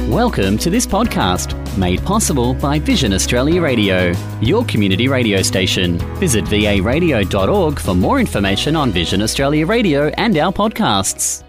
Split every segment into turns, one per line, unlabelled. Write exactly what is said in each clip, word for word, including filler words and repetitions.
Welcome to this podcast, made possible by Vision Australia Radio, your community radio station. Visit v a radio dot org for more information on Vision Australia Radio and our podcasts.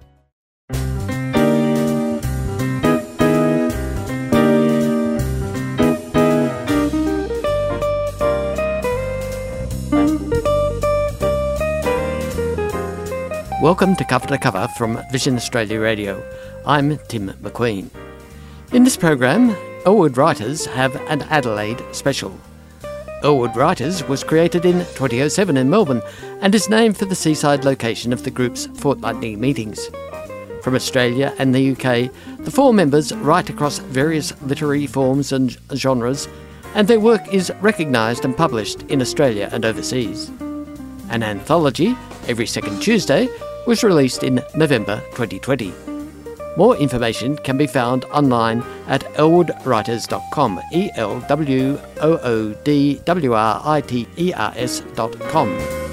Welcome to Cover to Cover from Vision Australia Radio. I'm Tim McQueen. In this program, Elwood Writers have an Adelaide special. Elwood Writers was created in twenty oh seven in Melbourne and is named for the seaside location of the group's fortnightly meetings. From Australia and the U K, the four members write across various literary forms and genres, and their work is recognised and published in Australia and overseas. An anthology, every second Tuesday, was released in November twenty twenty. More information can be found online at elwood writers dot com, E L W O O D W R I T E R S dot com.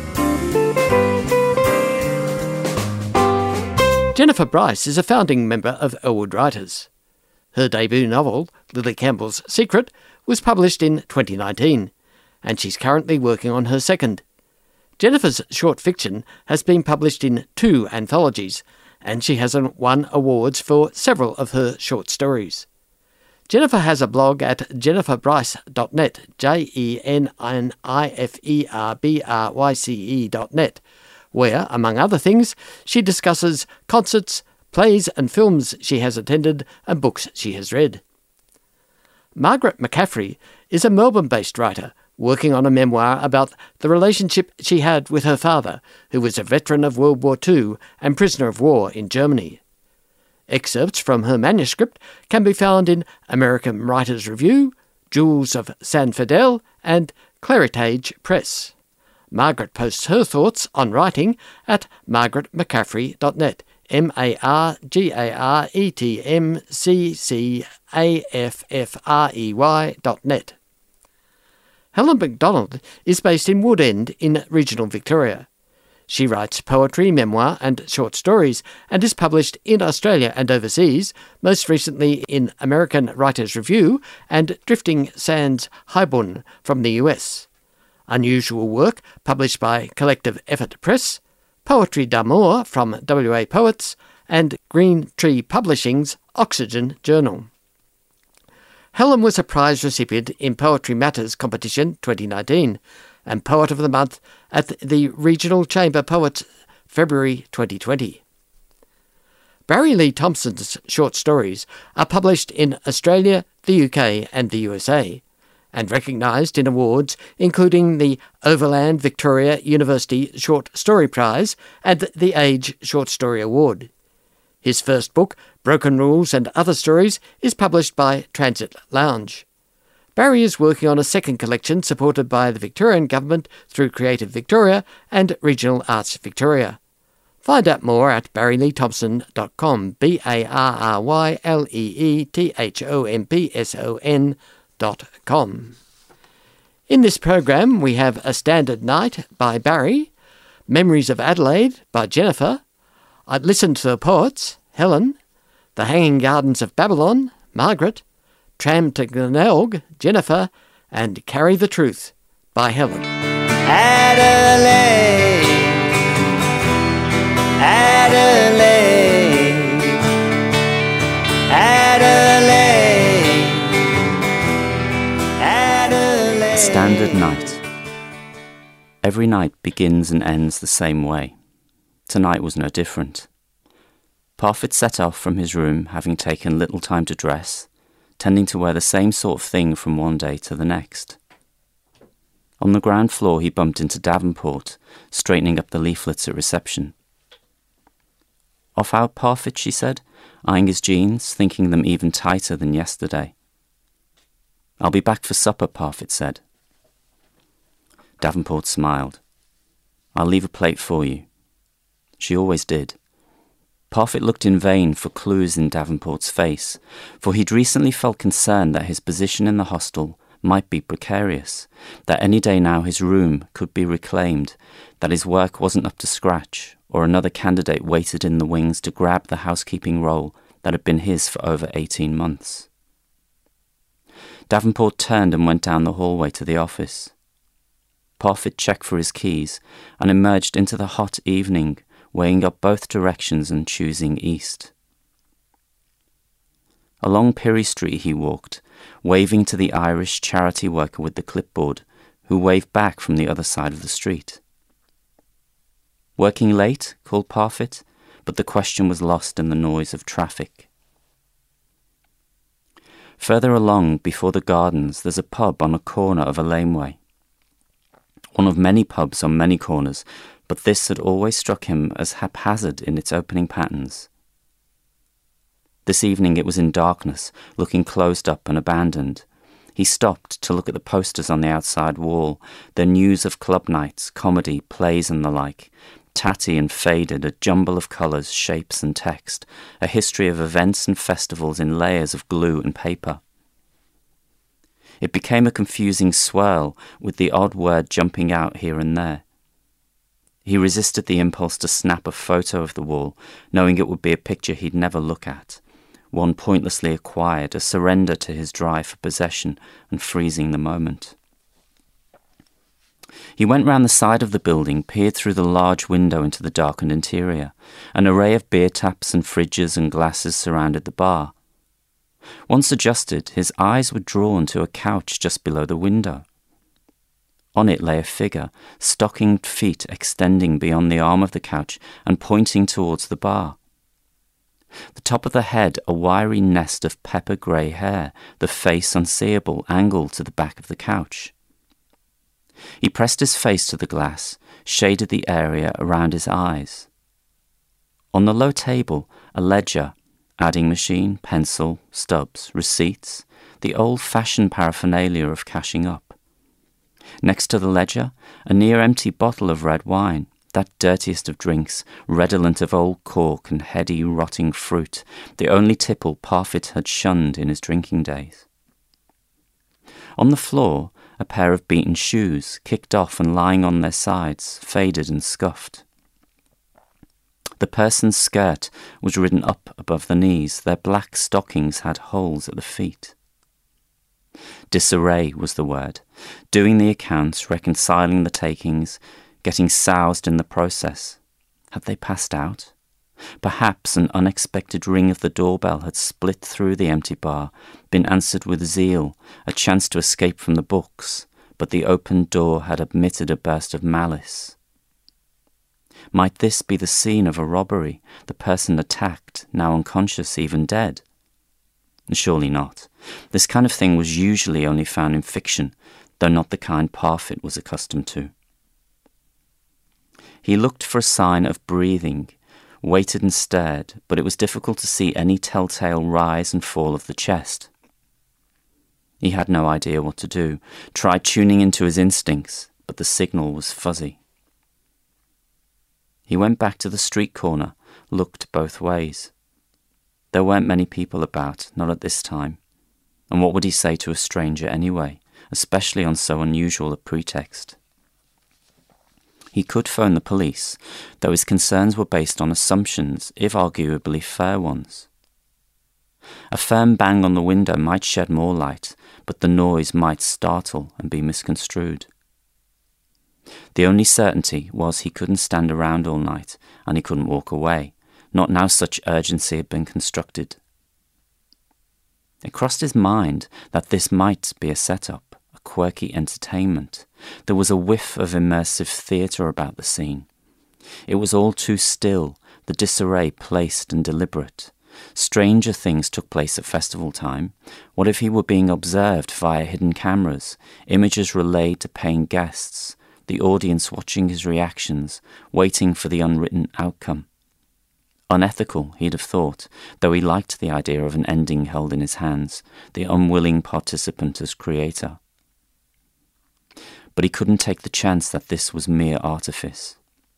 Jennifer Bryce is a founding member of Elwood Writers. Her debut novel, Lily Campbell's Secret, was published in twenty nineteen, and she's currently working on her second. Jennifer's short fiction has been published in two anthologies, and she has won awards for several of her short stories. Jennifer has a blog at jennifer bryce dot net, J E N N I F E R B R Y C E dot net, where, among other things, she discusses concerts, plays and films she has attended and books she has read. Margaret McCaffrey is a Melbourne-based writer working on a memoir about the relationship she had with her father, who was a veteran of World War Two and prisoner of war in Germany. Excerpts from her manuscript can be found in American Writers' Review, Jewels of San Fidel, and Claritage Press. Margaret posts her thoughts on writing at margaret mccaffery dot net, M A R G A R E T M C C A F F R E Y dot net. Helen McDonald is based in Woodend in regional Victoria. She writes poetry, memoir and short stories and is published in Australia and overseas, most recently in American Writers' Review and Drifting Sands Highborn from the U S. Unusual work published by Collective Effort Press, Poetry d'Amour from W A Poets and Green Tree Publishing's Oxygen Journal. Helen was a prize recipient in Poetry Matters Competition twenty nineteen and Poet of the Month at the Regional Chamber Poets February twenty twenty. Barry Lee Thompson's short stories are published in Australia, the U K and the U S A and recognised in awards including the Overland Victoria University Short Story Prize and the Age Short Story Award. His first book, Broken Rules and Other Stories, is published by Transit Lounge. Barry is working on a second collection supported by the Victorian Government through Creative Victoria and Regional Arts Victoria. Find out more at barry lee thompson dot com, B A R R Y L E E T H O M P S O N dot com. In this program we have A Standard Night by Barry, Memories of Adelaide by Jennifer, I'd Listen to the Poets, Helen, The Hanging Gardens of Babylon, Margaret, Tram to Glenelg, Jennifer, and Carry the Truth by Helen.
Adelaide, Adelaide, Adelaide, Adelaide.
Standard Night. Every night begins and ends the same way. Tonight was no different. Parfitt set off from his room, having taken little time to dress, tending to wear the same sort of thing from one day to the next. On the ground floor he bumped into Davenport, straightening up the leaflets at reception. "Off out, Parfitt," she said, eyeing his jeans, thinking them even tighter than yesterday. "I'll be back for supper," Parfitt said. Davenport smiled. "I'll leave a plate for you." She always did. Parfitt looked in vain for clues in Davenport's face, for he'd recently felt concerned that his position in the hostel might be precarious, that any day now his room could be reclaimed, that his work wasn't up to scratch, or another candidate waited in the wings to grab the housekeeping role that had been his for over eighteen months. Davenport turned and went down the hallway to the office. Parfitt checked for his keys and emerged into the hot evening, weighing up both directions and choosing east. Along Pirie Street he walked, waving to the Irish charity worker with the clipboard, who waved back from the other side of the street. "Working late?" called Parfitt, but the question was lost in the noise of traffic. Further along, before the gardens, there's a pub on a corner of a laneway. One of many pubs on many corners, but this had always struck him as haphazard in its opening patterns. This evening it was in darkness, looking closed up and abandoned. He stopped to look at the posters on the outside wall, their news of club nights, comedy, plays and the like, tatty and faded, a jumble of colours, shapes and text, a history of events and festivals in layers of glue and paper. It became a confusing swirl, with the odd word jumping out here and there. He resisted the impulse to snap a photo of the wall, knowing it would be a picture he'd never look at, one pointlessly acquired, a surrender to his drive for possession and freezing the moment. He went round the side of the building, peered through the large window into the darkened interior. An array of beer taps and fridges and glasses surrounded the bar. Once adjusted, his eyes were drawn to a couch just below the window. On it lay a figure, stockinged feet extending beyond the arm of the couch and pointing towards the bar. The top of the head a wiry nest of pepper-grey hair, the face unseeable, angled to the back of the couch. He pressed his face to the glass, shaded the area around his eyes. On the low table, a ledger, adding machine, pencil, stubs, receipts, the old-fashioned paraphernalia of cashing up. Next to the ledger, a near-empty bottle of red wine, that dirtiest of drinks, redolent of old cork and heady, rotting fruit, the only tipple Parfitt had shunned in his drinking days. On the floor, a pair of beaten shoes, kicked off and lying on their sides, faded and scuffed. The person's skirt was ridden up above the knees, their black stockings had holes at the feet. Disarray was the word, doing the accounts, reconciling the takings, getting soused in the process. Had they passed out? Perhaps an unexpected ring of the doorbell had split through the empty bar, been answered with zeal, a chance to escape from the books, but the opened door had admitted a burst of malice. Might this be the scene of a robbery, the person attacked, now unconscious, even dead? Surely not. This kind of thing was usually only found in fiction, though not the kind Parfitt was accustomed to. He looked for a sign of breathing, waited and stared, but it was difficult to see any telltale rise and fall of the chest. He had no idea what to do, tried tuning into his instincts, but the signal was fuzzy. He went back to the street corner, looked both ways. There weren't many people about, not at this time, and what would he say to a stranger anyway, especially on so unusual a pretext? He could phone the police, though his concerns were based on assumptions, if arguably fair ones. A firm bang on the window might shed more light, but the noise might startle and be misconstrued. The only certainty was he couldn't stand around all night, and he couldn't walk away, not now such urgency had been constructed. It crossed his mind that this might be a setup, a quirky entertainment. There was a whiff of immersive theatre about the scene. It was all too still, the disarray placed and deliberate. Stranger things took place at festival time. What if he were being observed via hidden cameras, images relayed to paying guests, the audience watching his reactions, waiting for the unwritten outcome? Unethical, he'd have thought, though he liked the idea of an ending held in his hands, the unwilling participant as creator. But he couldn't take the chance that this was mere artifice.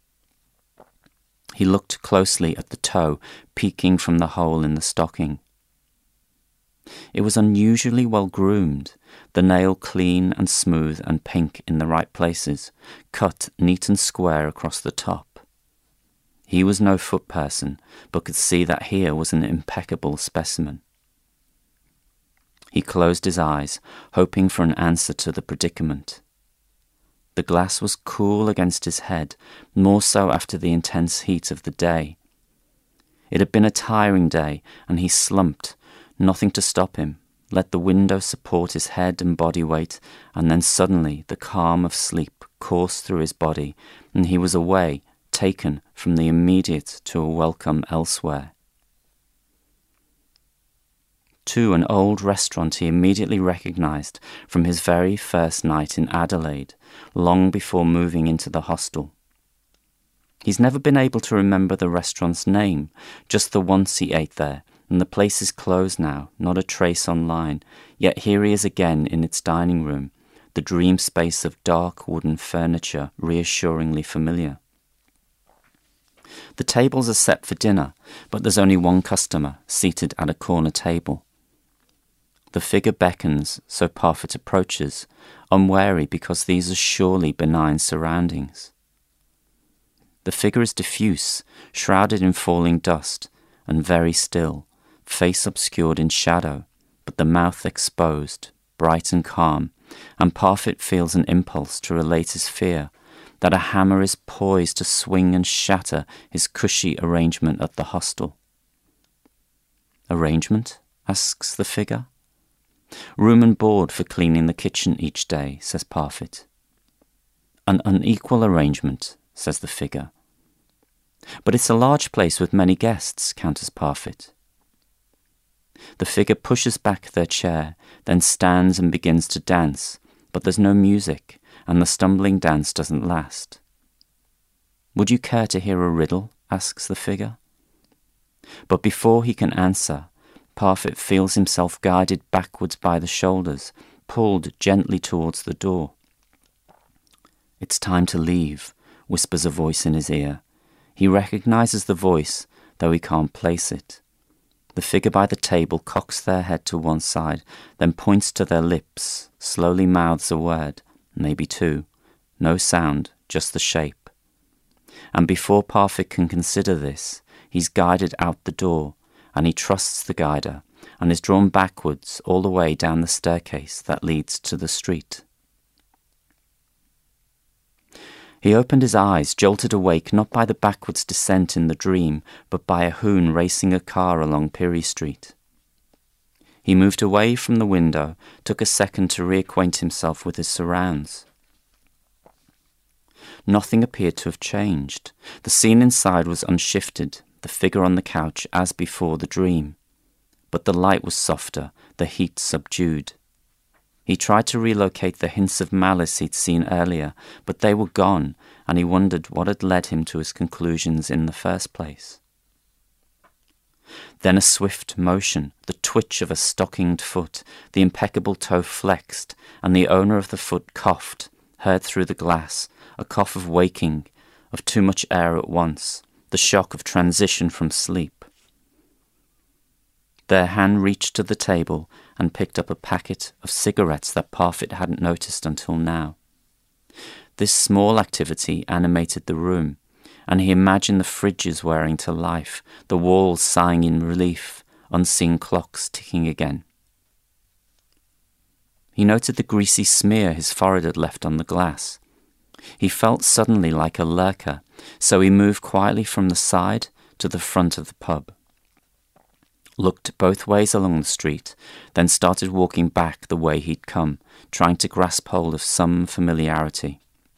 He looked closely at the toe peeking from the hole in the stocking. It was unusually well groomed, the nail clean and smooth and pink in the right places, cut neat and square across the top. He was no foot person, but could see that here was an impeccable specimen. He closed his eyes, hoping for an answer to the predicament. The glass was cool against his head, more so after the intense heat of the day. It had been a tiring day, and he slumped, nothing to stop him, let the window support his head and body weight, and then suddenly the calm of sleep coursed through his body, and he was away, taken from the immediate to a welcome elsewhere. To an old restaurant he immediately recognised from his very first night in Adelaide, long before moving into the hostel. He's never been able to remember the restaurant's name, just the once he ate there, and the place is closed now, not a trace online, yet here he is again in its dining room, the dream space of dark wooden furniture reassuringly familiar. The tables are set for dinner, but there's only one customer seated at a corner table. The figure beckons, so Parfitt approaches, unwary because these are surely benign surroundings. The figure is diffuse, shrouded in falling dust, and very still, face obscured in shadow, but the mouth exposed, bright and calm, and Parfitt feels an impulse to relate his fear that a hammer is poised to swing and shatter his cushy arrangement at the hostel. Arrangement? Asks the figure. Room and board for cleaning the kitchen each day, says Parfitt. An unequal arrangement, says the figure. But it's a large place with many guests, counters Parfitt. The figure pushes back their chair, then stands and begins to dance, but there's no music, and the stumbling dance doesn't last. Would you care to hear a riddle? Asks the figure. But before he can answer, Parfitt feels himself guided backwards by the shoulders, pulled gently towards the door. It's time to leave, whispers a voice in his ear. He recognises the voice, though he can't place it. The figure by the table cocks their head to one side, then points to their lips, slowly mouths a word, maybe two. No sound, just the shape. And before Parfitt can consider this, he's guided out the door, and he trusts the guider, and is drawn backwards all the way down the staircase that leads to the street. He opened his eyes, jolted awake not by the backwards descent in the dream, but by a hoon racing a car along Pirie Street. He moved away from the window, took a second to reacquaint himself with his surrounds. Nothing appeared to have changed. The scene inside was unshifted, the figure on the couch as before the dream. But the light was softer, the heat subdued. He tried to relocate the hints of malice he'd seen earlier, but they were gone, and he wondered what had led him to his conclusions in the first place. Then a swift motion, the twitch of a stockinged foot, the impeccable toe flexed, and the owner of the foot coughed, heard through the glass, a cough of waking, of too much air at once, the shock of transition from sleep. Their hand reached to the table and picked up a packet of cigarettes that Parfitt hadn't noticed until now. This small activity animated the room, and he imagined the fridges wearing to life, the walls sighing in relief, unseen clocks ticking again. He noted the greasy smear his forehead had left on the glass. He felt suddenly like a lurker, so he moved quietly from the side to the front of the pub, looked both ways along the street, then started walking back the way he'd come, trying to grasp hold of some familiarity.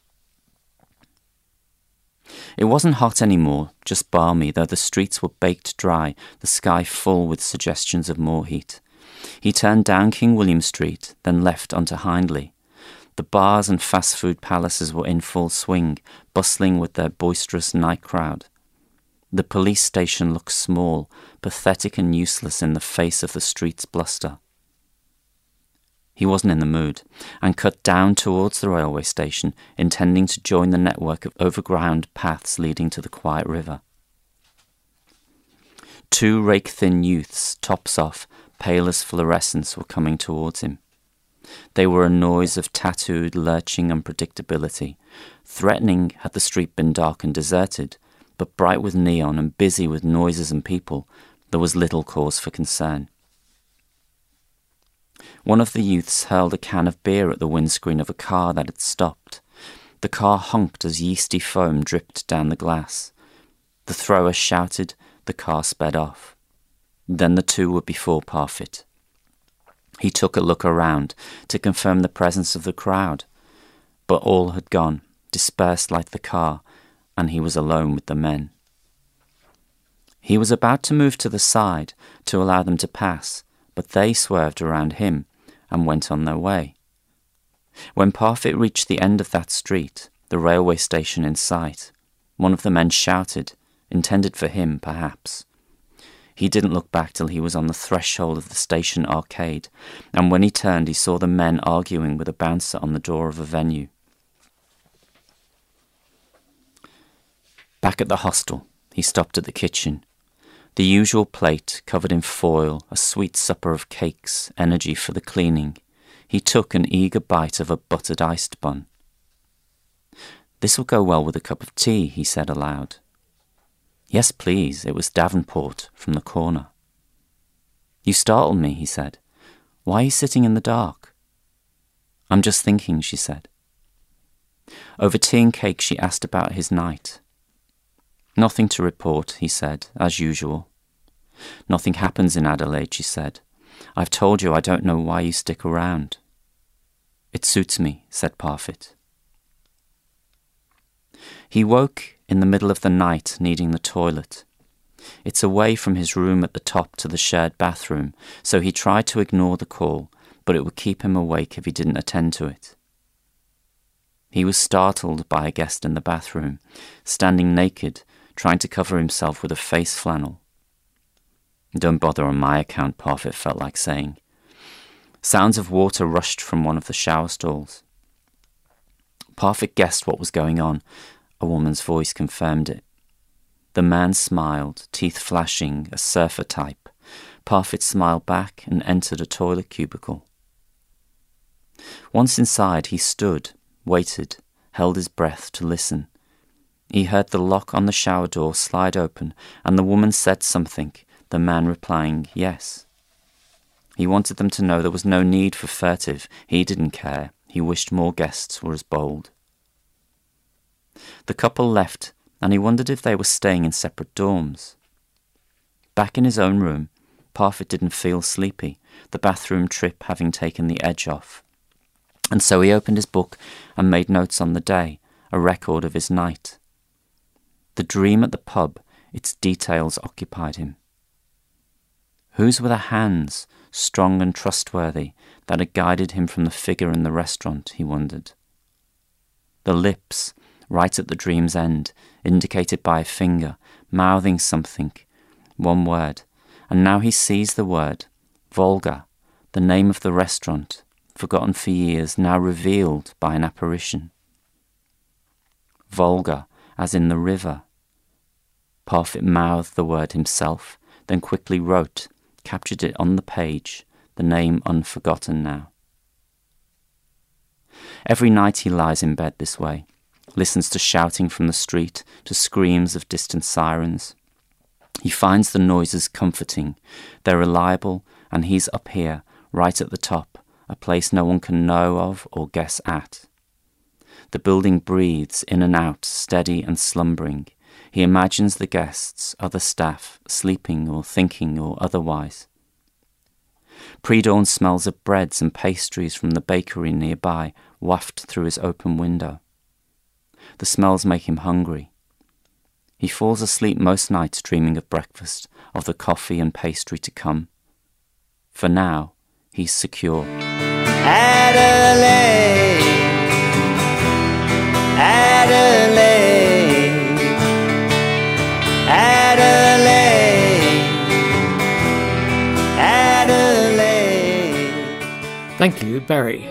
It wasn't hot anymore, just balmy, though the streets were baked dry, the sky full with suggestions of more heat. He turned down King William Street, then left onto Hindley. The bars and fast food palaces were in full swing, bustling with their boisterous night crowd. The police station looked small, pathetic and useless in the face of the street's bluster. He wasn't in the mood, and cut down towards the railway station, intending to join the network of overground paths leading to the quiet river. Two rake-thin youths, tops off, pale as fluorescence, were coming towards him. They were a noise of tattooed, lurching unpredictability, threatening had the street been dark and deserted, but bright with neon and busy with noises and people, there was little cause for concern. One of the youths hurled a can of beer at the windscreen of a car that had stopped. The car honked as yeasty foam dripped down the glass. The thrower shouted, the car sped off. Then the two were before Parfitt. He took a look around to confirm the presence of the crowd, but all had gone, dispersed like the car, and he was alone with the men. He was about to move to the side to allow them to pass, but they swerved around him and went on their way. When Parfitt reached the end of that street, the railway station in sight, one of the men shouted, intended for him perhaps. He didn't look back till he was on the threshold of the station arcade, and when he turned he saw the men arguing with a bouncer on the door of a venue. Back at the hostel, he stopped at the kitchen. The usual plate, covered in foil, a sweet supper of cakes, energy for the cleaning. He took an eager bite of a buttered iced bun. "This will go well with a cup of tea," he said aloud. "Yes, please." It was Davenport from the corner. "You startled me," he said. "Why are you sitting in the dark?" "I'm just thinking," she said. Over tea and cake she asked about his night. "Nothing to report," he said, as usual. "Nothing happens in Adelaide," she said. "I've told you I don't know why you stick around." "It suits me," said Parfitt. He woke in the middle of the night needing the toilet. It's away from his room at the top to the shared bathroom, so he tried to ignore the call, but it would keep him awake if he didn't attend to it. He was startled by a guest in the bathroom, standing naked, trying to cover himself with a face flannel. "Don't bother on my account," Parfitt felt like saying. Sounds of water rushed from one of the shower stalls. Parfitt guessed what was going on. A woman's voice confirmed it. The man smiled, teeth flashing, a surfer type. Parfitt smiled back and entered a toilet cubicle. Once inside, he stood, waited, held his breath to listen. He heard the lock on the shower door slide open, and the woman said something, the man replying yes. He wanted them to know there was no need for furtive. He didn't care. He wished more guests were as bold. The couple left, and he wondered if they were staying in separate dorms. Back in his own room, Parfitt didn't feel sleepy, the bathroom trip having taken the edge off. And so he opened his book and made notes on the day, a record of his night. The dream at the pub, its details occupied him. Whose were the hands, strong and trustworthy, that had guided him from the figure in the restaurant, he wondered. The lips, right at the dream's end, indicated by a finger, mouthing something, one word, and now he sees the word, Volga, the name of the restaurant, forgotten for years, now revealed by an apparition. Volga, as in the river. Parfitt mouthed the word himself, then quickly wrote, captured it on the page, the name unforgotten now. Every night he lies in bed this way, listens to shouting from the street, to screams of distant sirens. He finds the noises comforting. They're reliable, and he's up here, right at the top, a place no one can know of or guess at. The building breathes in and out, steady and slumbering. He imagines the guests, other staff, sleeping or thinking or otherwise. Pre-dawn smells of breads and pastries from the bakery nearby waft through his open window. The smells make him hungry. He falls asleep most nights dreaming of breakfast, of the coffee and pastry to come. For now, he's secure.
Adelaide, Adelaide, Adelaide, Adelaide.
Thank you, Barry.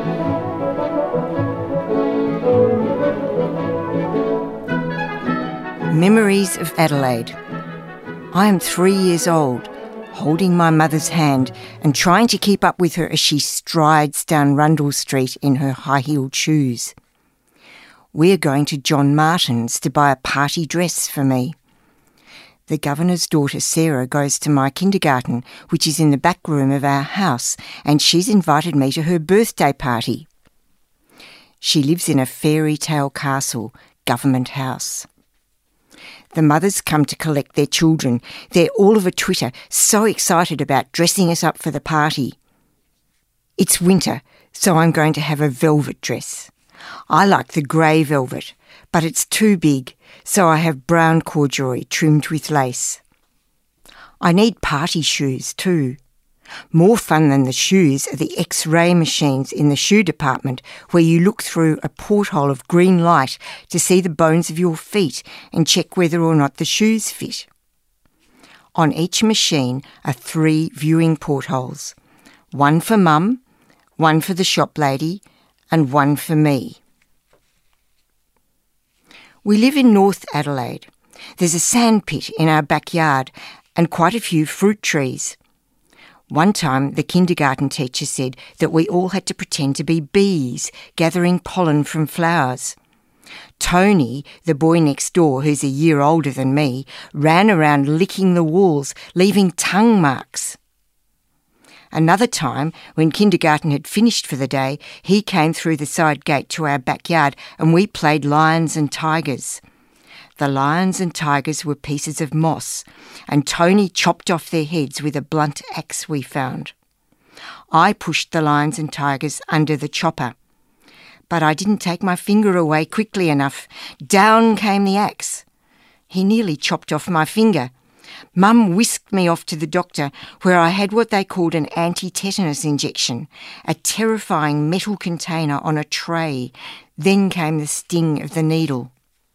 Memories of Adelaide. I am three years old, holding my mother's hand and trying to keep up with her as she strides down Rundle Street in her high-heeled shoes. We're going to John Martin's to buy a party dress for me. The governor's daughter Sarah goes to my kindergarten, which is in the back room of our house, and she's invited me to her birthday party. She lives in a fairy tale castle, Government House. The mothers come to collect their children. They're all of a twitter, so excited about dressing us up for the party. It's winter, so I'm going to have a velvet dress. I like the grey velvet, but it's too big, so I have brown corduroy trimmed with lace. I need party shoes too. More fun than the shoes are the X-ray machines in the shoe department, where you look through a porthole of green light to see the bones of your feet and check whether or not the shoes fit. On each machine are three viewing portholes, one for Mum, one for the shop lady, and one for me. We live in North Adelaide. There's a sandpit in our backyard and quite a few fruit trees. One time the kindergarten teacher said that we all had to pretend to be bees gathering pollen from flowers. Tony, the boy next door who's a year older than me, ran around licking the walls, leaving tongue marks. Another time, when kindergarten had finished for the day, he came through the side gate to our backyard and we played lions and tigers. The lions and tigers were pieces of moss, and Tony chopped off their heads with a blunt axe we found. I pushed the lions and tigers under the chopper, but I didn't take my finger away quickly enough. Down came the axe. He nearly chopped off my finger. Mum whisked me off to the doctor, where I had what they called an anti-tetanus injection, a terrifying metal container on a tray. Then came the sting of the needle.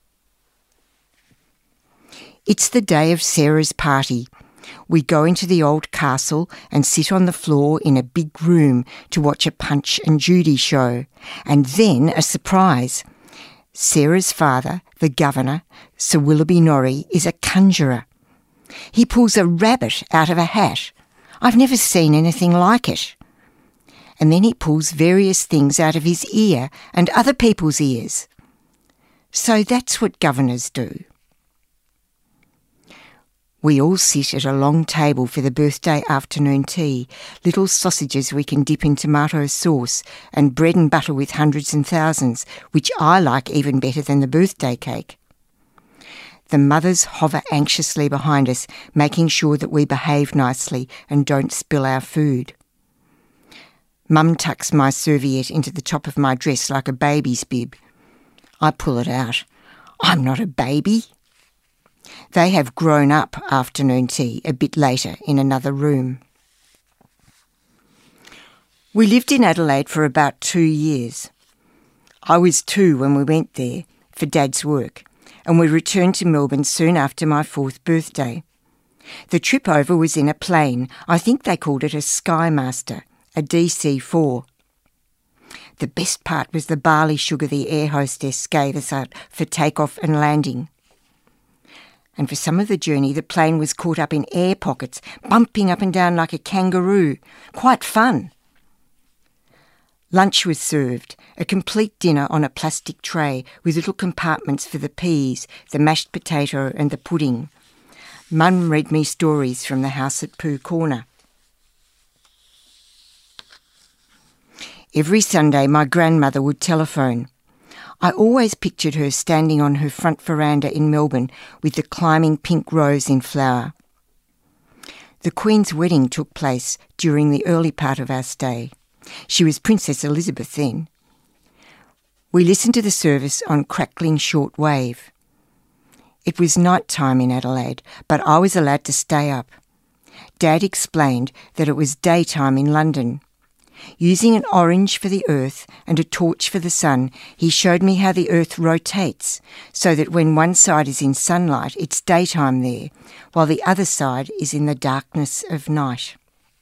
It's the day of Sarah's party. We go into the old castle and sit on the floor in a big room to watch a Punch and Judy show. And then a surprise. Sarah's father, the governor, Sir Willoughby Norrie, is a conjurer. He pulls a rabbit out of a hat. I've never seen anything like it. And then he pulls various things out of his ear and other people's ears. So that's what governors do. We all sit at a long table for the birthday afternoon tea, little sausages we can dip in tomato sauce, and bread and butter with hundreds and thousands, which I like even better than the birthday cake. The mothers hover anxiously behind us, making sure that we behave nicely and don't spill our food. Mum tucks my serviette into the top of my dress like a baby's bib. I pull it out. I'm not a baby. They have grown up afternoon tea a bit later in another room. We lived in Adelaide for about two years. I was two when we went there for Dad's work, and we returned to Melbourne soon after my fourth birthday. The trip over was in a plane. I think they called it a Skymaster, a D C four. The best part was the barley sugar the air hostess gave us out for takeoff and landing. And for some of the journey, the plane was caught up in air pockets, bumping up and down like a kangaroo. Quite fun. Lunch was served, a complete dinner on a plastic tray with little compartments for the peas, the mashed potato and the pudding. Mum read me stories from the house at Pooh Corner. Every Sunday my grandmother would telephone. I always pictured her standing on her front veranda in Melbourne with the climbing pink rose in flower. The Queen's wedding took place during the early part of our stay. She was Princess Elizabeth then. We listened to the service on crackling short wave. It was night time in Adelaide, but I was allowed to stay up. Dad explained that it was daytime in London. Using an orange for the earth and a torch for the sun, he showed me how the earth rotates, so that when one side is in sunlight, it's daytime there, while the other side is in the darkness of night.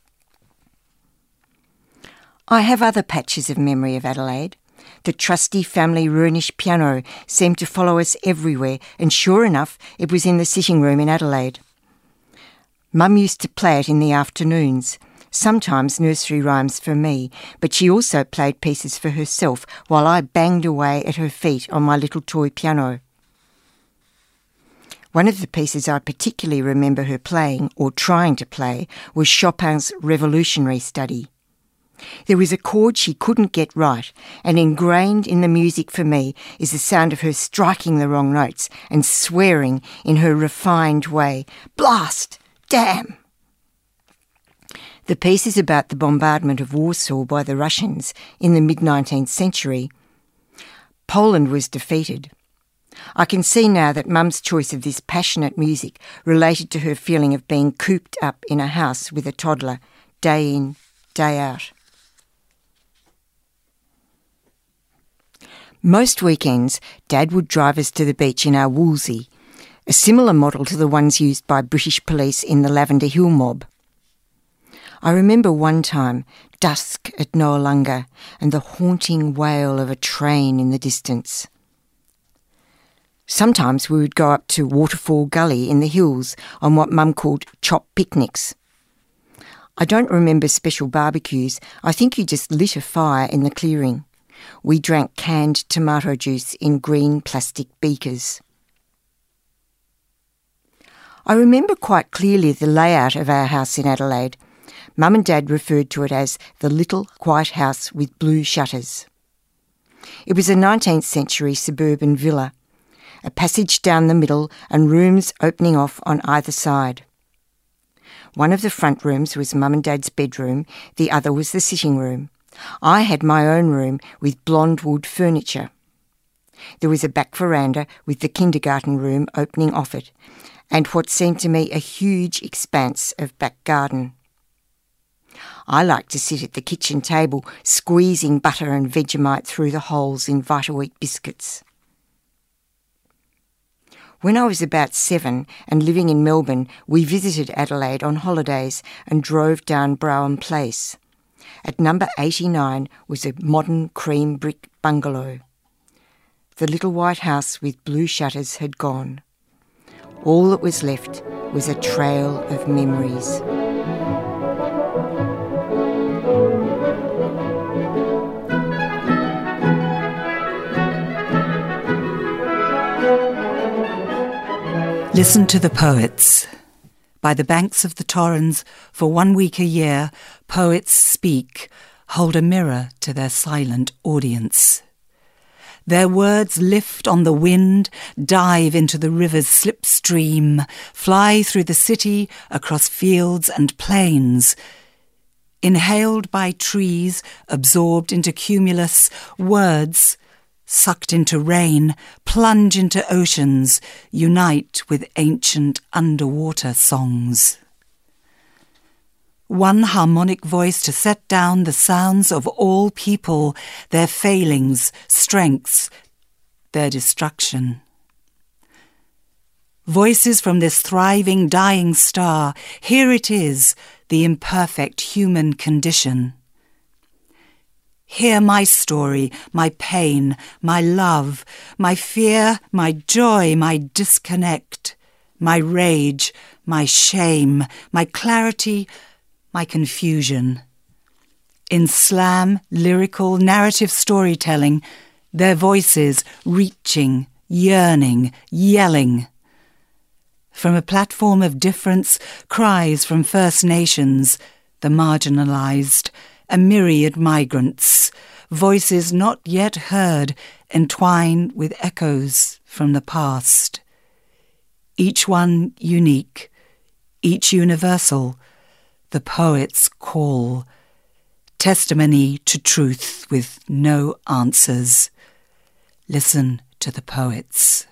I have other patches of memory of Adelaide. The trusty family Rurnish piano seemed to follow us everywhere, and sure enough, it was in the sitting room in Adelaide. Mum used to play it in the afternoons, sometimes nursery rhymes for me, but she also played pieces for herself while I banged away at her feet on my little toy piano. One of the pieces I particularly remember her playing, or trying to play, was Chopin's Revolutionary Study. There was a chord she couldn't get right, and ingrained in the music for me is the sound of her striking the wrong notes and swearing in her refined way, "Blast! Damn!" The piece is about the bombardment of Warsaw by the Russians in the mid-nineteenth century. Poland was defeated. I can see now that Mum's choice of this passionate music related to her feeling of being cooped up in a house with a toddler, day in, day out. Most weekends, Dad would drive us to the beach in our Woolsey, a similar model to the ones used by British police in the Lavender Hill mob. I remember one time, dusk at Noarlunga, and the haunting wail of a train in the distance. Sometimes we would go up to Waterfall Gully in the hills on what Mum called chop picnics. I don't remember special barbecues. I think you just lit a fire in the clearing. We drank canned tomato juice in green plastic beakers. I remember quite clearly the layout of our house in Adelaide. Mum and Dad referred to it as the little white house with blue shutters. It was a nineteenth century suburban villa, a passage down the middle and rooms opening off on either side. One of the front rooms was Mum and Dad's bedroom, the other was the sitting room. I had my own room with blonde wood furniture. There was a back veranda with the kindergarten room opening off it, and what seemed to me a huge expanse of back garden. I liked to sit at the kitchen table, squeezing butter and Vegemite through the holes in Vita-Wheat biscuits. When I was about seven and living in Melbourne, we visited Adelaide on holidays and drove down Browen Place. At number eighty-nine was a modern cream brick bungalow. The little white house with blue shutters had gone. All that was left was a trail of memories.
Listen to the Poets. By the banks of the Torrens, for one week a year, poets speak, hold a mirror to their silent audience. Their words lift on the wind, dive into the river's slipstream, fly through the city, across fields and plains. Inhaled by trees, absorbed into cumulus, words sucked into rain, plunge into oceans, unite with ancient underwater songs. One harmonic voice to set down the sounds of all people, their failings, strengths, their destruction. Voices from this thriving, dying star, here it is, the imperfect human condition. Hear my story, my pain, my love, my fear, my joy, my disconnect, my rage, my shame, my clarity, my confusion. In slam, lyrical, narrative storytelling, their voices reaching, yearning, yelling. From a platform of difference, cries from First Nations, the marginalised, a myriad migrants, voices not yet heard, entwined with echoes from the past. Each one unique, each universal, the poet's call, testimony to truth with no answers. Listen to the poets.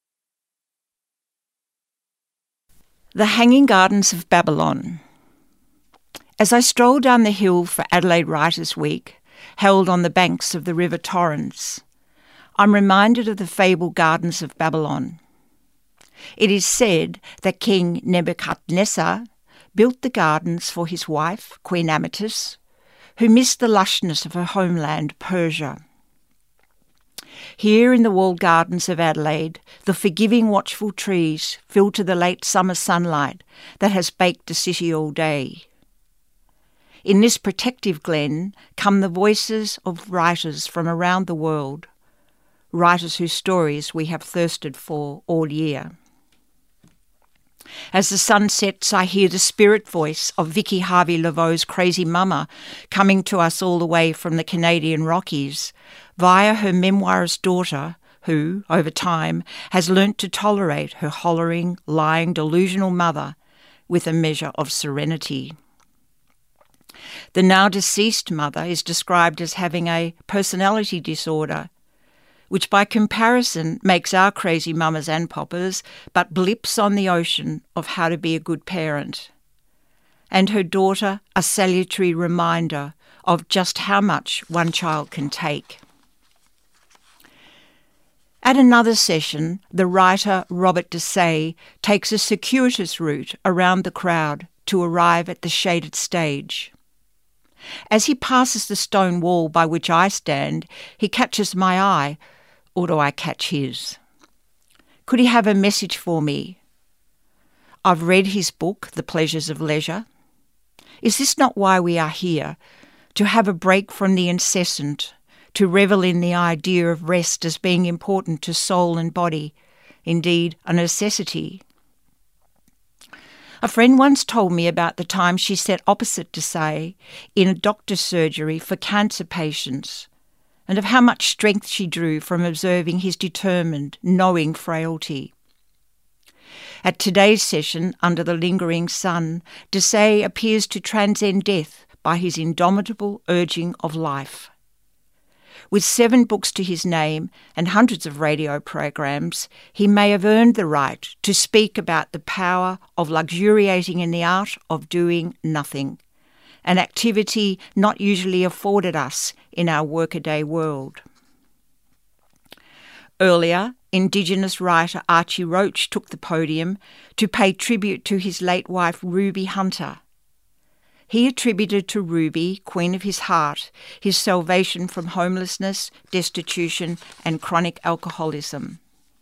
The Hanging Gardens of Babylon. As I stroll down the hill for Adelaide Writers' Week, held on the banks of the River Torrens, I'm reminded of the fabled Gardens of Babylon. It is said that King Nebuchadnezzar built the gardens for his wife, Queen Amytis, who missed the lushness of her homeland, Persia. Here in the walled gardens of Adelaide, the forgiving, watchful trees filter the late summer sunlight that has baked the city all day. In this protective glen come the voices of writers from around the world, writers whose stories we have thirsted for all year. As the sun sets, I hear the spirit voice of Vicky Harvey Laveau's Crazy Mama coming to us all the way from the Canadian Rockies via her memoirist daughter, who, over time, has learnt to tolerate her hollering, lying, delusional mother with a measure of serenity. The now deceased mother is described as having a personality disorder, which by comparison makes our crazy mamas and poppers but blips on the ocean of how to be a good parent. And her daughter a salutary reminder of just how much one child can take. At another session, the writer Robert Desai takes a circuitous route around the crowd to arrive at the shaded stage. As he passes the stone wall by which I stand, he catches my eye, or do I catch his? Could he have a message for me? I've read his book, The Pleasures of Leisure. Is this not why we are here? To have a break from the incessant, to revel in the idea of rest as being important to soul and body, indeed a necessity. A friend once told me about the time she sat opposite Desai in a doctor's surgery for cancer patients, and of how much strength she drew from observing his determined, knowing frailty. At today's session, Under the Lingering Sun, Desai appears to transcend death by his indomitable urging of life. With seven books to his name and hundreds of radio programs, he may have earned the right to speak about the power of luxuriating in the art of doing nothing, an activity not usually afforded us in our workaday world. Earlier, Indigenous writer Archie Roach took the podium to pay tribute to his late wife Ruby Hunter. He attributed to Ruby, Queen of his heart, his salvation from homelessness, destitution, and chronic alcoholism.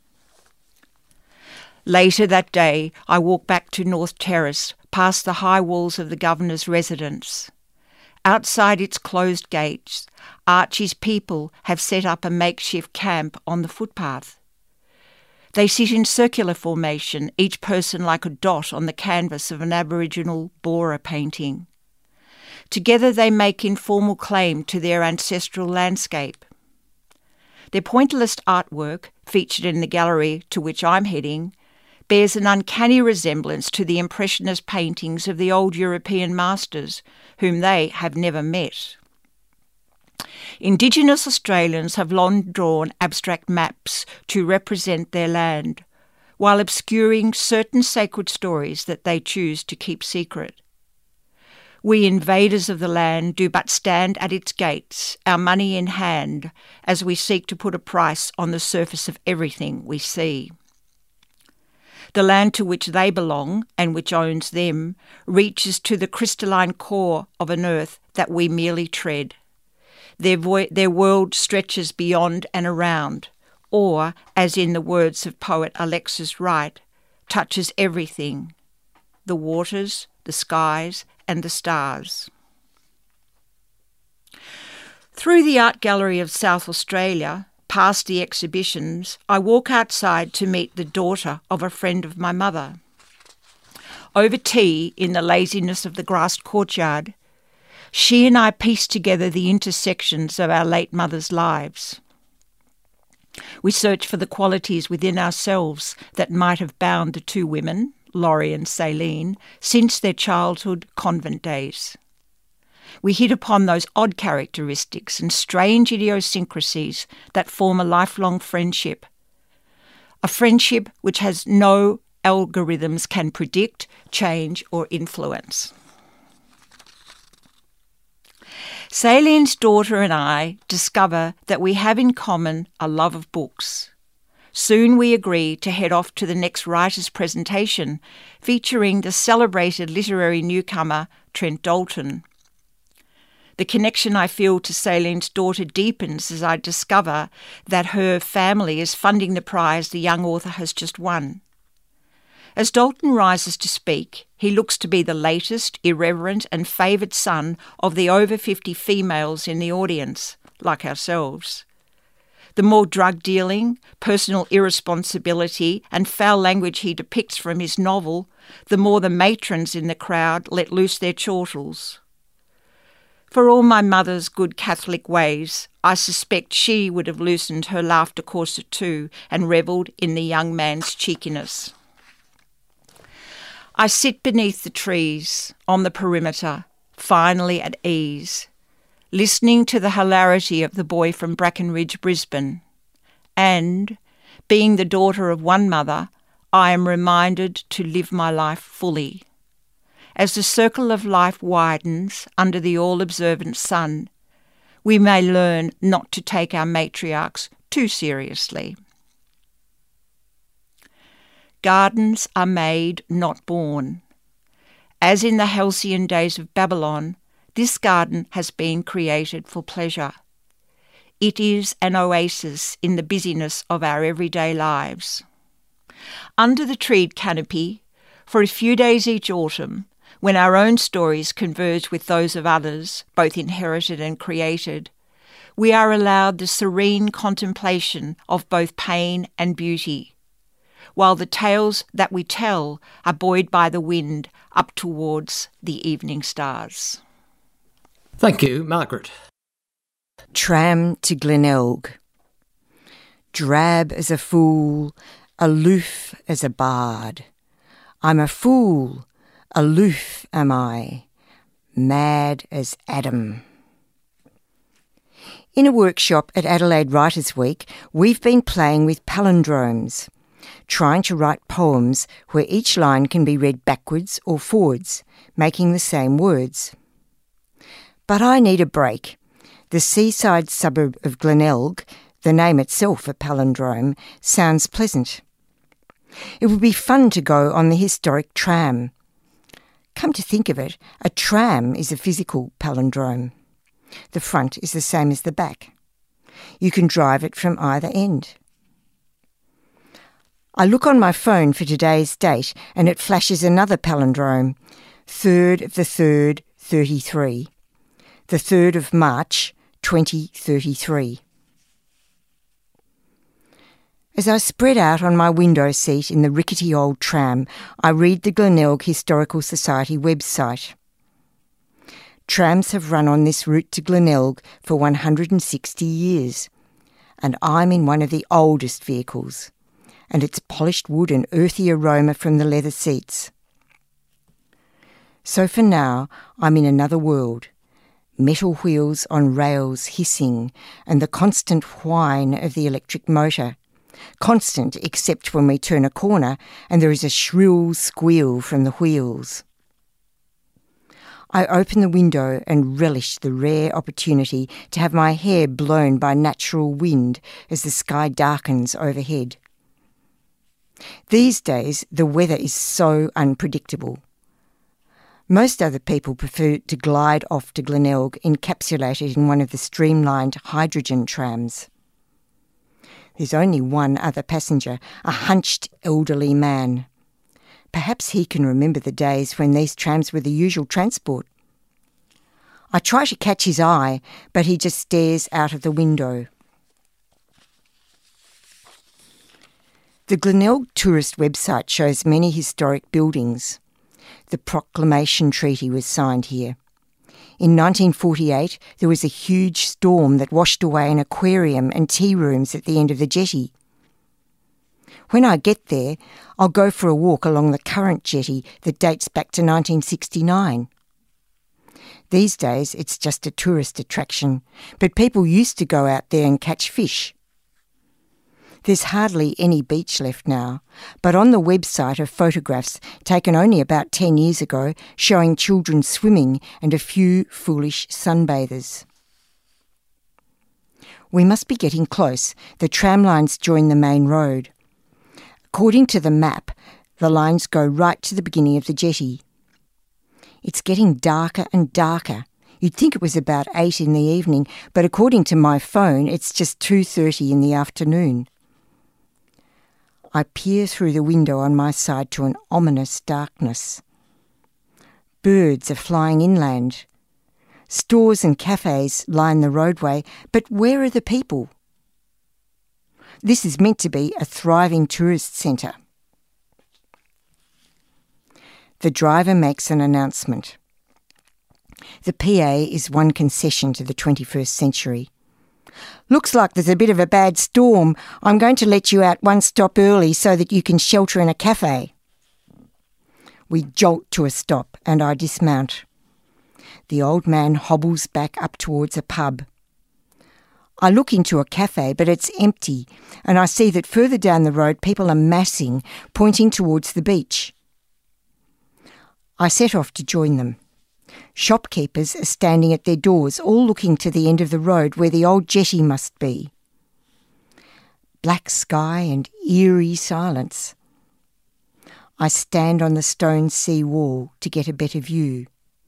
Later that day, I walked back to North Terrace, past the high walls of the Governor's residence. Outside its closed gates, Archie's people have set up a makeshift camp on the footpath. They sit in circular formation, each person like a dot on the canvas of an Aboriginal Bora painting. Together they make informal claim to their ancestral landscape. Their pointillist artwork, featured in the gallery to which I'm heading, bears an uncanny resemblance to the Impressionist paintings of the old European masters, whom they have never met. Indigenous Australians have long drawn abstract maps to represent their land, while obscuring certain sacred stories that they choose to keep secret. We invaders of the land do but stand at its gates, our money in hand, as we seek to put a price on the surface of everything we see. The land to which they belong, and which owns them, reaches to the crystalline core of an earth that we merely tread. Their, vo- their world stretches beyond and around, or, as in the words of poet Alexis Wright, touches everything: the waters, the skies, and the stars. Through the Art Gallery of South Australia, past the exhibitions, I walk outside to meet the daughter of a friend of my mother. Over tea, in the laziness of the grassed courtyard, she and I piece together the intersections of our late mother's lives. We search for the qualities within ourselves that might have bound the two women, Laurie and Saline, since their childhood convent days. We hit upon those odd characteristics and strange idiosyncrasies that form a lifelong friendship. A friendship which has no algorithms can predict, change, or influence. Saline's daughter and I discover that we have in common a love of books. Soon we agree to head off to the next writer's presentation, featuring the celebrated literary newcomer Trent Dalton. The connection I feel to Saline's daughter deepens as I discover that her family is funding the prize the young author has just won. As Dalton rises to speak, he looks to be the latest, irreverent and favoured son of the over fifty females in the audience, like ourselves. The more drug dealing, personal irresponsibility and foul language he depicts from his novel, the more the matrons in the crowd let loose their chortles. For all my mother's good Catholic ways, I suspect she would have loosened her laughter corset too and revelled in the young man's cheekiness. I sit beneath the trees, on the perimeter, finally at ease, listening to the hilarity of the boy from Brackenridge, Brisbane. And, being the daughter of one mother, I am reminded to live my life fully. As the circle of life widens under the all-observant sun, we may learn not to take our matriarchs too seriously. Gardens are made, not born. As in the halcyon days of Babylon, this garden has been created for pleasure. It is an oasis in the busyness of our everyday lives. Under the treed canopy, for a few days each autumn, when our own stories converge with those of others, both inherited and created, we are allowed the serene contemplation of both pain and beauty, while the tales that we tell are buoyed by the wind up towards the evening stars.
Thank you, Margaret.
Tram to Glenelg. Drab as a fool, aloof as a bard. I'm a fool, aloof am I, mad as Adam. In a workshop at Adelaide Writers' Week, we've been playing with palindromes, trying to write poems where each line can be read backwards or forwards, making the same words. But I need a break. The seaside suburb of Glenelg, the name itself a palindrome, sounds pleasant. It would be fun to go on the historic tram. Come to think of it, a tram is a physical palindrome. The front is the same as the back. You can drive it from either end. I look on my phone for today's date and it flashes another palindrome, third of the third, thirty-three. The third of March, twenty thirty-three. As I spread out on my window seat in the rickety old tram, I read the Glenelg Historical Society website. Trams have run on this route to Glenelg for one hundred sixty years, and I'm in one of the oldest vehicles, and its polished wood and earthy aroma from the leather seats. So for now, I'm in another world. Metal wheels on rails hissing, and the constant whine of the electric motor. Constant except when we turn a corner and there is a shrill squeal from the wheels. I open the window and relish the rare opportunity to have my hair blown by natural wind as the sky darkens overhead. These days, the weather is so unpredictable. Most other people prefer to glide off to Glenelg encapsulated in one of the streamlined hydrogen trams. There's only one other passenger, a hunched elderly man. Perhaps he can remember the days when these trams were the usual transport. I try to catch his eye, but he just stares out of the window. The Glenelg tourist website shows many historic buildings. The Proclamation Treaty was signed here. In nineteen forty-eight, there was a huge storm that washed away an aquarium and tea rooms at the end of the jetty. When I get there, I'll go for a walk along the current jetty that dates back to nineteen sixty-nine. These days, it's just a tourist attraction, but people used to go out there and catch fish. There's hardly any beach left now, but on the website are photographs taken only about ten years ago showing children swimming and a few foolish sunbathers. We must be getting close. The tram lines join the main road. According to the map, the lines go right to the beginning of the jetty. It's getting darker and darker. You'd think it was about eight in the evening, but according to my phone, it's just two thirty in the afternoon. I peer through the window on my side to an ominous darkness. Birds are flying inland. Stores and cafes line the roadway, but where are the people? This is meant to be a thriving tourist centre. The driver makes an announcement. The P A is one concession to the twenty-first century. Looks like there's a bit of a bad storm. I'm going to let you out one stop early so that you can shelter in a cafe. We jolt to a stop and I dismount. The old man hobbles back up towards a pub. I look into a cafe, but it's empty, and I see that further down the road people are massing, pointing towards the beach. I set off to join them. Shopkeepers are standing at their doors, all looking to the end of the road where the old jetty must be. Black sky and eerie silence. I stand on the stone sea wall to get a better view.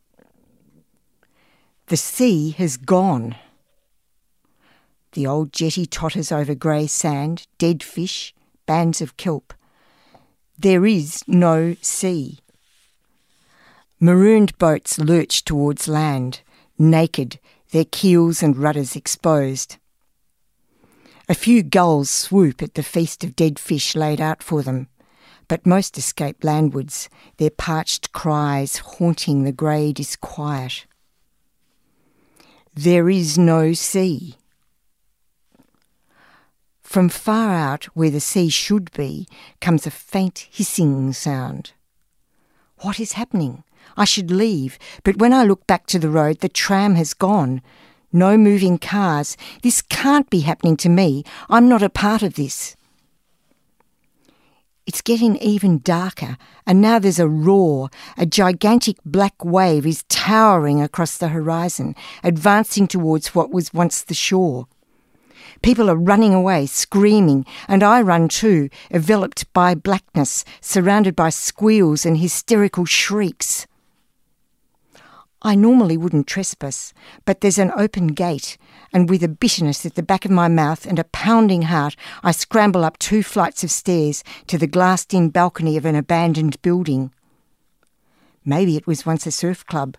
The sea has gone. The old jetty totters over grey sand, dead fish, bands of kelp. There is no sea. Marooned boats lurch towards land, naked, their keels and rudders exposed. A few gulls swoop at the feast of dead fish laid out for them, but most escape landwards, their parched cries haunting the grey disquiet. There is no sea. From far out, where the sea should be, comes a faint hissing sound. What is happening? I should leave, but when I look back to the road, the tram has gone. No moving cars. This can't be happening to me. I'm not a part of this. It's getting even darker, and now there's a roar. A gigantic black wave is towering across the horizon, advancing towards what was once the shore. People are running away, screaming, and I run too, enveloped by blackness, surrounded by squeals and hysterical shrieks. I normally wouldn't trespass, but there's an open gate, and with a bitterness at the back of my mouth and a pounding heart, I scramble up two flights of stairs to the glassed-in balcony of an abandoned building. Maybe it was once a surf club.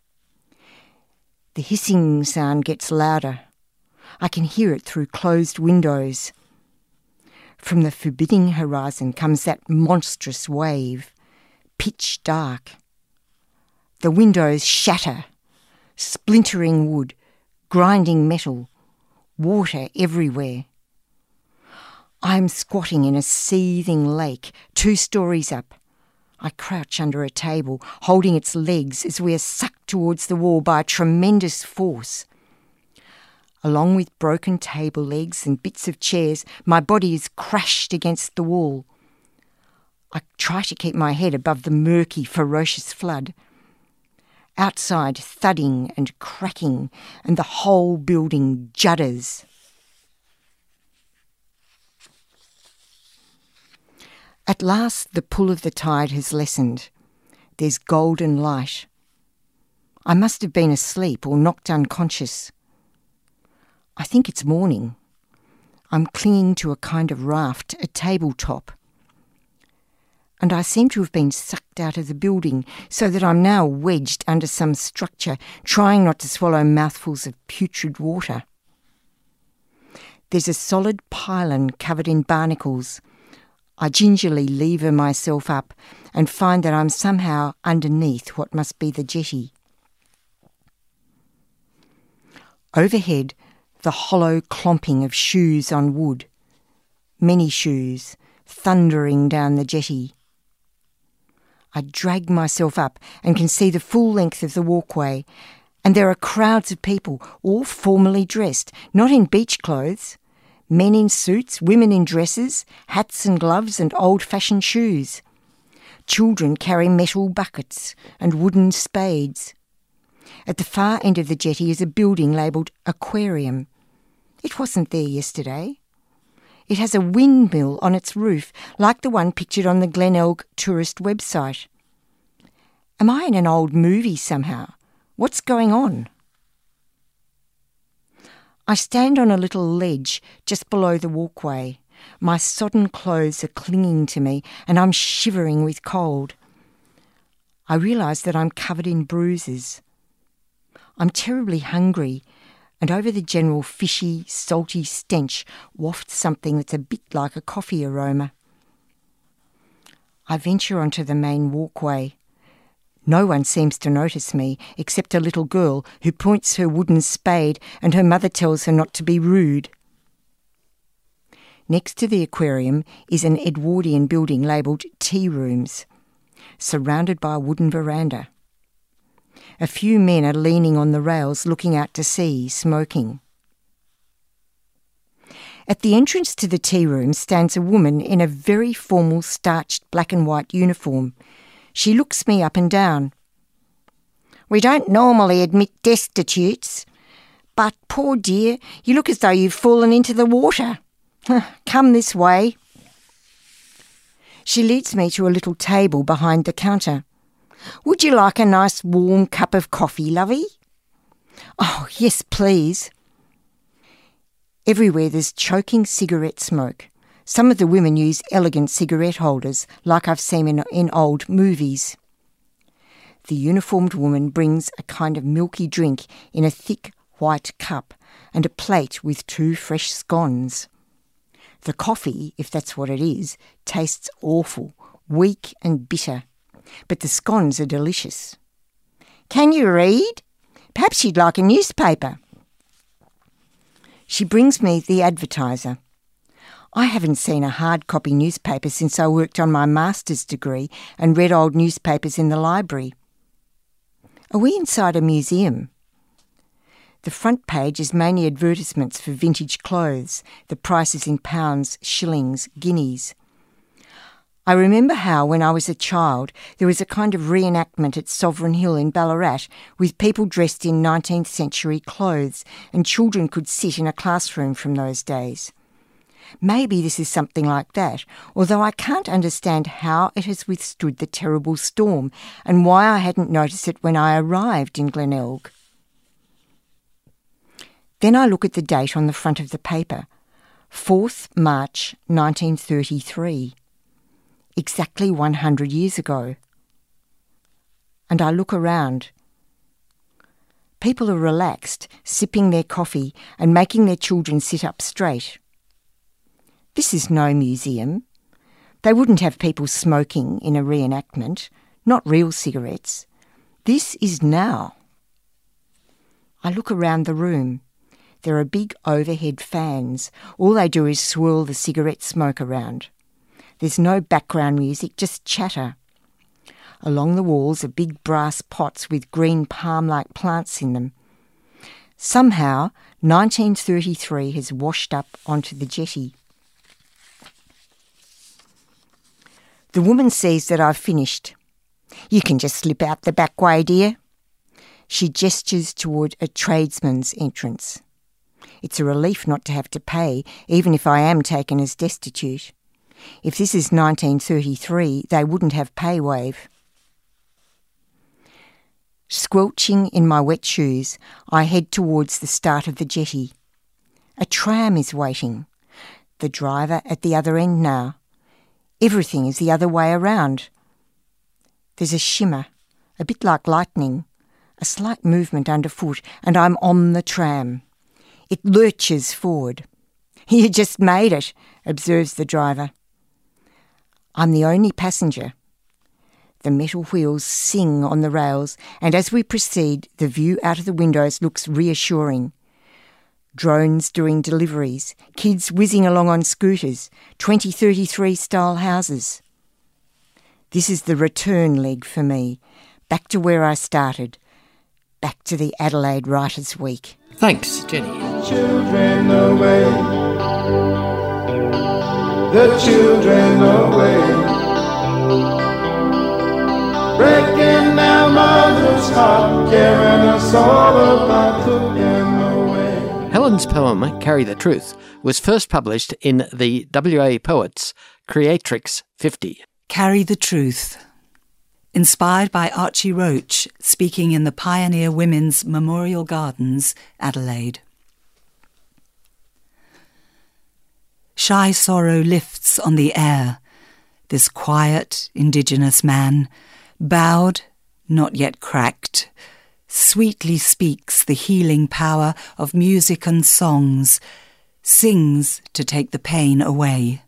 The hissing sound gets louder. I can hear it through closed windows. From the forbidding horizon comes that monstrous wave, pitch dark. The windows shatter, splintering wood, grinding metal, water everywhere. I am squatting in a seething lake, two stories up. I crouch under a table, holding its legs as we are sucked towards the wall by a tremendous force. Along with broken table legs and bits of chairs, my body is crashed against the wall. I try to keep my head above the murky, ferocious flood. Outside, thudding and cracking, and the whole building judders. At last, the pull of the tide has lessened. There's golden light. I must have been asleep or knocked unconscious. I think it's morning. I'm clinging to a kind of raft, a tabletop. And I seem to have been sucked out of the building so that I'm now wedged under some structure, trying not to swallow mouthfuls of putrid water. There's a solid pylon covered in barnacles. I gingerly lever myself up and find that I'm somehow underneath what must be the jetty. Overhead, the hollow clomping of shoes on wood. Many shoes, thundering down the jetty. I drag myself up and can see the full length of the walkway, and there are crowds of people, all formally dressed, not in beach clothes. Men in suits, women in dresses, hats and gloves and old-fashioned shoes. Children carry metal buckets and wooden spades. At the far end of the jetty is a building labelled Aquarium. It wasn't there yesterday. It has a windmill on its roof, like the one pictured on the Glenelg tourist website. Am I in an old movie somehow? What's going on? I stand on a little ledge just below the walkway. My sodden clothes are clinging to me and I'm shivering with cold. I realise that I'm covered in bruises. I'm terribly hungry, and over the general fishy, salty stench wafts something that's a bit like a coffee aroma. I venture onto the main walkway. No one seems to notice me except a little girl who points her wooden spade and her mother tells her not to be rude. Next to the aquarium is an Edwardian building labelled Tea Rooms, surrounded by a wooden veranda. A few men are leaning on the rails looking out to sea, smoking. At the entrance to the tea room stands a woman in a very formal starched black and white uniform. She looks me up and down. "We don't normally admit destitutes, but poor dear, you look as though you've fallen into the water. Come this way." She leads me to a little table behind the counter. "Would you like a nice warm cup of coffee, lovey?" "Oh, yes, please." Everywhere there's choking cigarette smoke. Some of the women use elegant cigarette holders, like I've seen in, in old movies. The uniformed woman brings a kind of milky drink in a thick white cup and a plate with two fresh scones. The coffee, if that's what it is, tastes awful, weak and bitter, but the scones are delicious. "Can you read? Perhaps you'd like a newspaper." She brings me the Advertiser. I haven't seen a hard copy newspaper since I worked on my master's degree and read old newspapers in the library. Are we inside a museum? The front page is mainly advertisements for vintage clothes, the prices in pounds, shillings, guineas. I remember how, when I was a child, there was a kind of reenactment at Sovereign Hill in Ballarat with people dressed in nineteenth century clothes, and children could sit in a classroom from those days. Maybe this is something like that, although I can't understand how it has withstood the terrible storm and why I hadn't noticed it when I arrived in Glenelg. Then I look at the date on the front of the paper, fourth March nineteen thirty-three. Exactly one hundred years ago. And I look around. People are relaxed, sipping their coffee and making their children sit up straight. This is no museum. They wouldn't have people smoking in a reenactment, not real cigarettes. This is now. I look around the room. There are big overhead fans. All they do is swirl the cigarette smoke around. There's no background music, just chatter. Along the walls are big brass pots with green palm-like plants in them. Somehow, nineteen thirty-three has washed up onto the jetty. The woman sees that I've finished. "You can just slip out the back way, dear." She gestures toward a tradesman's entrance. It's a relief not to have to pay, even if I am taken as destitute. If this is nineteen thirty-three, they wouldn't have pay wave. Squelching in my wet shoes, I head towards the start of the jetty. A tram is waiting. The driver at the other end now. Everything is the other way around. There's a shimmer, a bit like lightning, a slight movement underfoot, and I'm on the tram. It lurches forward. "You just made it," observes the driver. I'm the only passenger. The metal wheels sing on the rails, and as we proceed, the view out of the windows looks reassuring. Drones doing deliveries, kids whizzing along on scooters, twenty thirty-three style houses. This is the return leg for me, back to where I started, back to the Adelaide Writers' Week.
Thanks, Jenny.
Children away, the children away, breaking our mother's heart, carrying us all about cooking away.
Helen's poem, Carry the Truth, was first published in the W A Poets Creatrix fifty.
Carry the Truth. Inspired by Archie Roach, speaking in the Pioneer Women's Memorial Gardens, Adelaide. Shy sorrow lifts on the air, this quiet indigenous man, bowed, not yet cracked, sweetly speaks the healing power of music and songs, sings to take the pain away.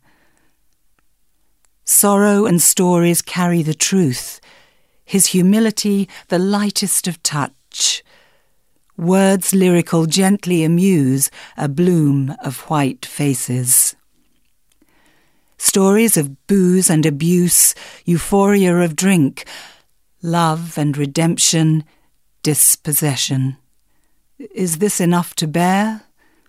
Sorrow and stories carry the truth, his humility the lightest of touch. Words lyrical gently amuse a bloom of white faces. Stories of booze and abuse, euphoria of drink, love and redemption, dispossession. Is this enough to bear?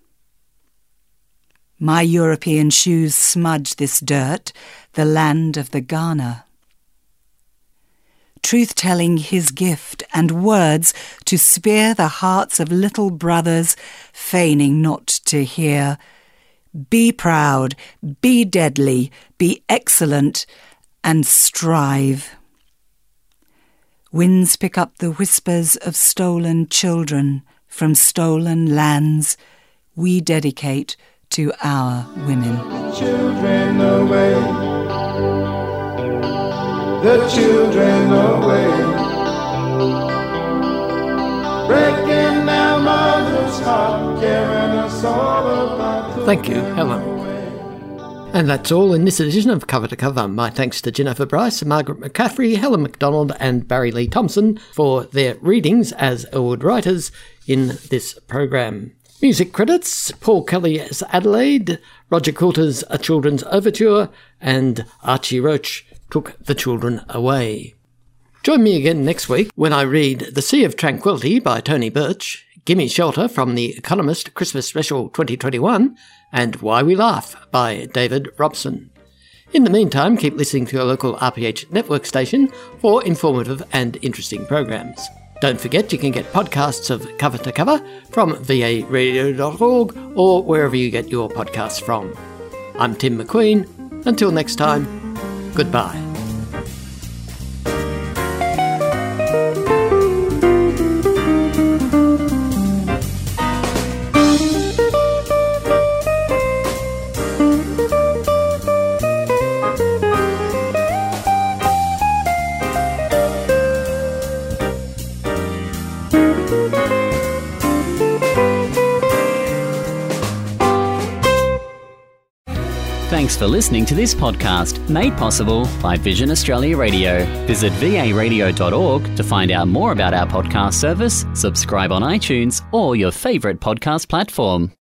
My European shoes smudge this dirt, the land of the Ghana. Truth-telling his gift and words to spear the hearts of little brothers feigning not to hear. Be proud, be deadly, be excellent, and strive. Winds pick up the whispers of stolen children from stolen lands we dedicate to our women.
Children away, the children away, breaking our mother's heart, carrying us all about to
Thank you, Helen. And that's all in this edition of Cover to Cover. My thanks to Jennifer Bryce, Margaret McCaffrey, Helen MacDonald and Barry Lee Thompson for their readings as Elwood writers in this program. Music credits: Paul Kelly as Adelaide, Roger Coulter's A Children's Overture, and Archie Roach Took the Children Away. Join me again next week when I read The Sea of Tranquility by Tony Birch, Gimme Shelter from The Economist Christmas Special twenty twenty-one, and Why We Laugh by David Robson. In the meantime, keep listening to your local R P H network station for informative and interesting programs. Don't forget you can get podcasts of Cover to Cover from v a radio dot org or wherever you get your podcasts from. I'm Tim McQueen. Until next time, goodbye.
Thanks for listening to this podcast made possible by Vision Australia Radio. Visit v a radio dot org to find out more about our podcast service, subscribe on iTunes or your favourite podcast platform.